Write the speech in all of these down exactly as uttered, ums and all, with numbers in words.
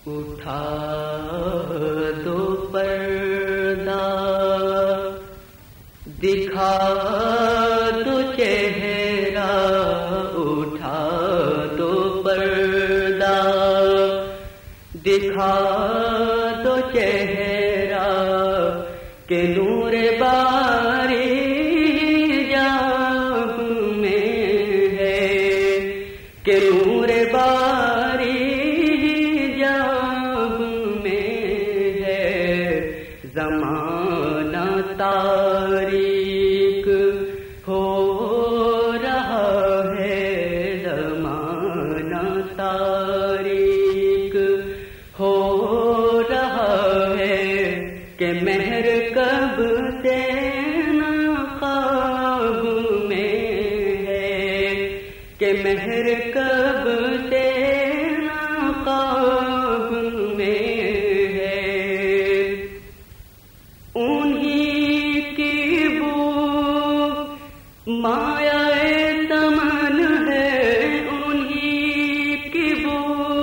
اٹھا دو پردہ، دکھا دو چہرہ، اٹھا دو پردہ، دکھا دو چہرہ، کہ نور باری جاگ میں ہے، کہ نور باری جاگ میں ہے، زمانہ تاریک ہو رہا ہے، زمانہ تاریک ہو رہا ہے، کہ مہر کب سے نقاب میں ہے، کہ مہر کب سے نقاب میں ہے، انہی کی بو مایا تمن ہے، انہی کی بو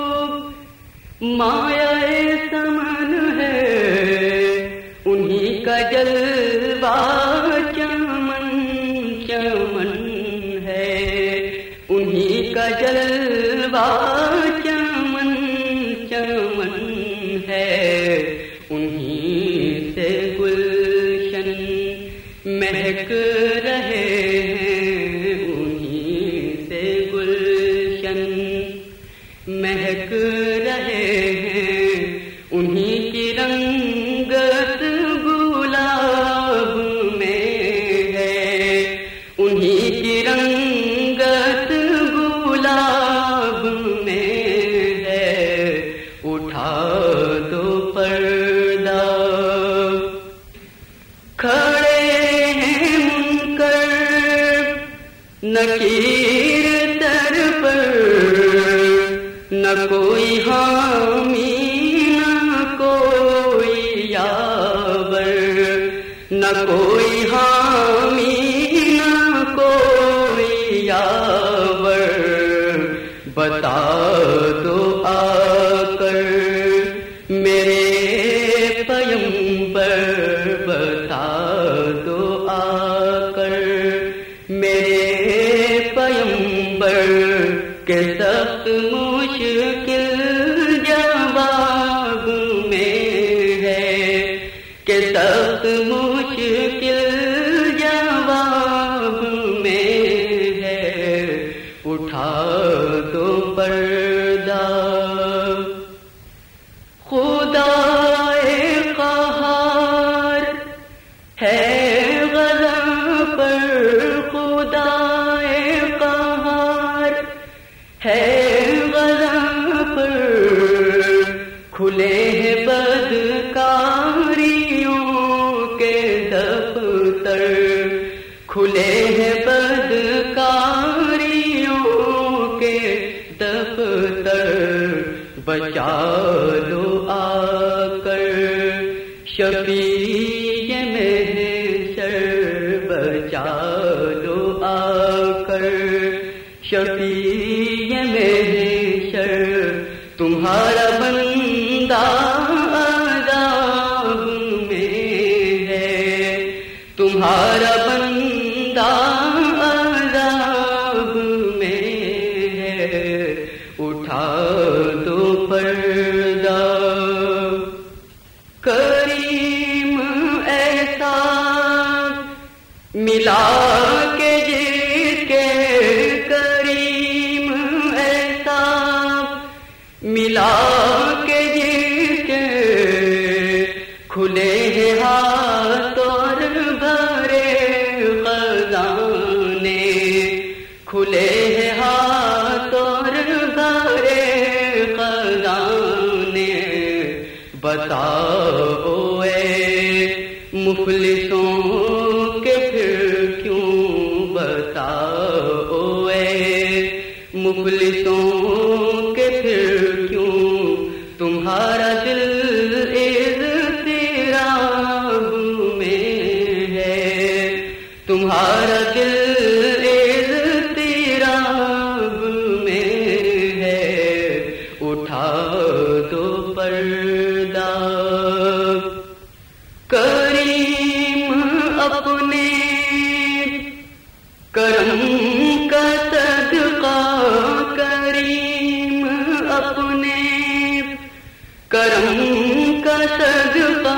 مایا تمن ہے، انہی کا جلوہ چمن چمن ہے، انہی کا جلوہ چمن چمن ہے، انہی سے گلشن مہک رہے ہیں، انہی سے گلشن مہک رہے ہیں، انہی کی رنگت گلاب میں ہے، انہی کی رنگت گلاب میں ہے، اٹھا دو پردہ، کھڑے ہیں منکر نکیر در پر، نہ کوئی حامی نہ کوئی یاور، نہ کوئی حامی نہ کوئی یاور، بتا دو آ کر میرے پیمبر، بتا دو آ کر میرے پیمبر، کہ سخت مشکل جواب میں ہے، کہ سخت مشکل جواب میں ہے، اٹھا دو پردہ، خدائے قہار ہے غضب پر، خدائے قہار ہے غضب پر، کھلے ہیں بدکاریوں کے دفتر، کھلے ہیں بدکاریوں کے دفتر، بچا لو آ کر شفیع محشر، بچا لو آ کر شفیع محشر، تمہارا بندہ عذاب میں ہے، تمہارا بندہ عذاب میں ہے، اٹھا دو پردہ، کریم ایسا ملا کے جس کے، کریم ایسا ملا کے جس کے، کھلے ہیں ہاتھ اور بھرے خزانے، کھلے ہیں ہاتھ اور بھرے خزانے، بتاؤ اے مفلسوں کے پھر کیوں، بتاؤ اے مفلسوں کے پھر کیوں، تمہارا دل اضطراب میں ہے، تمہارا دل اضطراب میں ہے، اٹھا دو پردہ کریم اپنے کرم کا صدقہ کریم اپنے کرم کا صدقہ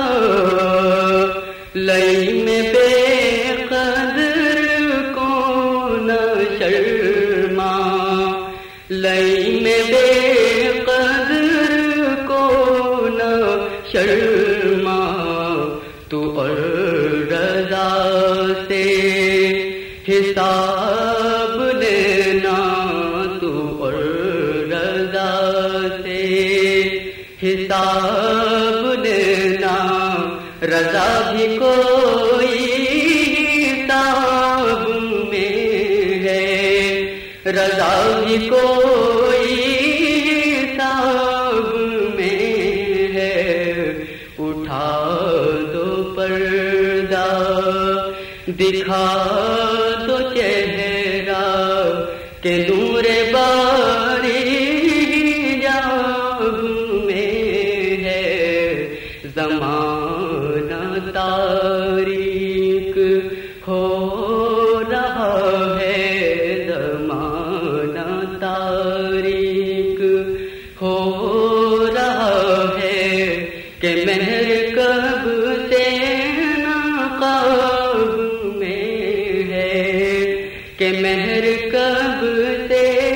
لئی میں بے قدر کو نہ شرما لئی میں بے قدر کو نہ شرما تو اور رضا سے حساب لینا تو اور رضا سے حساب لینا رضا بھی کوئی حساب میں ہے رضا بھی کوئی حساب میں ہے اٹھا دو پردہ دکھا دو چہرہ کہ نور باری جاب میں ہے زمانہ تاریک ہو رہا ہے زمانہ تاریک ہو رہا ہے کہ مہر کب سے نقاب میں ہے کہ مہر کب سے